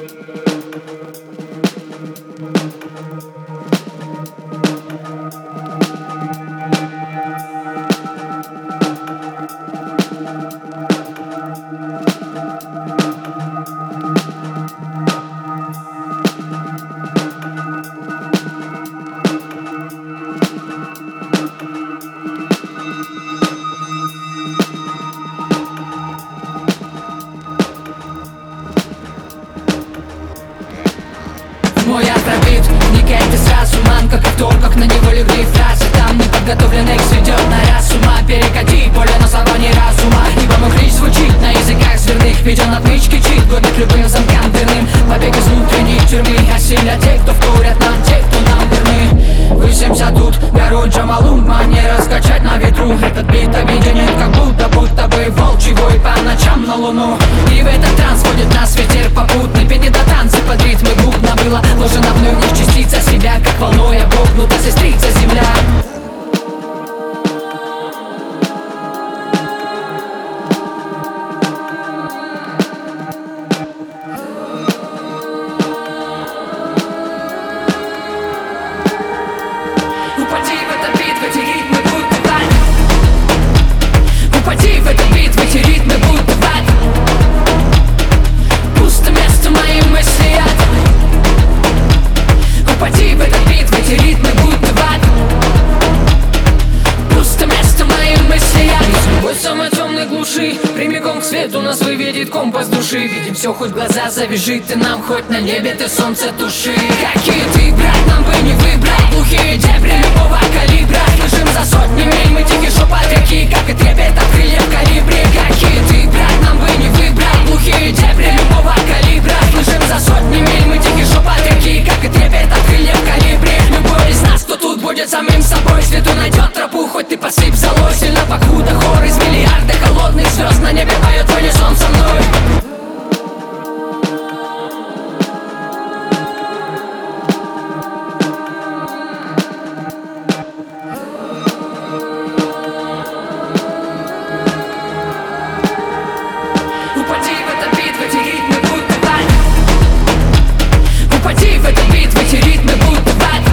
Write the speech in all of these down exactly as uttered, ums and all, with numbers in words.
Мой автобит вникает и сразу манка, как то, как на него легли фразы. Там неподготовленный сведет на раз с ума. Перекати поле на основании разума, ибо мой клич звучит на языках зверных. Ведь он отмычки чит, годный к любым замкам дверным. Побег из внутренней тюрьмы, а сильно те, кто вторят нам, те, кто нам верны. Высимся тут, горой Джамалума, не раскачать на ветру. Этот бит объединит, как будто, будто бы волчий вой по ночам на луну. И в этот транс вводит нас ветер попутный. Пени до танцы под ритмы бубна было вложена вновь в них частица себя, как волной обогнута сестрица земля. Упади в этот бит, в эти ритмы, будто в ад. Упади в этот бит, в эти ритмы, будто в ад. Пусто место мои мысли ад. Упади в этот бит, в эти ритмы, будто в ад. Пусто место мои мысли ад. Из любой самой темной глуши прямиком к свету нас выведет компас души. Видим все, хоть глаза завяжет, и нам хоть на небе ты солнце туши. Какие ты, брат, нам бы не выбрать. Глухие дебри любого калибра. Слышим за сотни миль мы тихий шепот реки, как и трепет от крыльев калибре. Какие ты, брат, нам бы не выбрать. Глухие дебри любого калибра. Слышим за сотни миль мы тихий шепот реки, как и трепет от крыльев калибре. Любой из нас, кто тут будет самим собой, свету найдет тропу, хоть ты посыпь золой. Сильно покуда хор из миллиарда холодных звезд на небе поет в унисон со мной. Упади в этот бит, в эти ритмы, будто в ад. Упади в этот бит, в эти ритмы, будто в ад.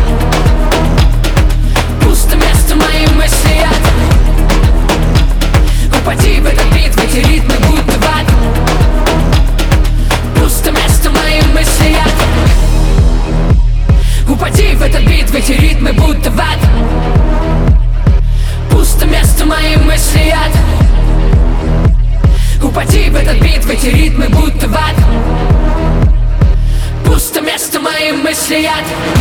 Пусто место мои мысли ад. Упади в этот бит, в эти ритмы, будто в ад. Пусто место мои мысли ад. Упади в этот бит, в эти ритмы, будто в ад. Пусто место мои мысли ад. Упади в этот бит, в эти ритмы, будто в ад. Пусто место мои мысли ад.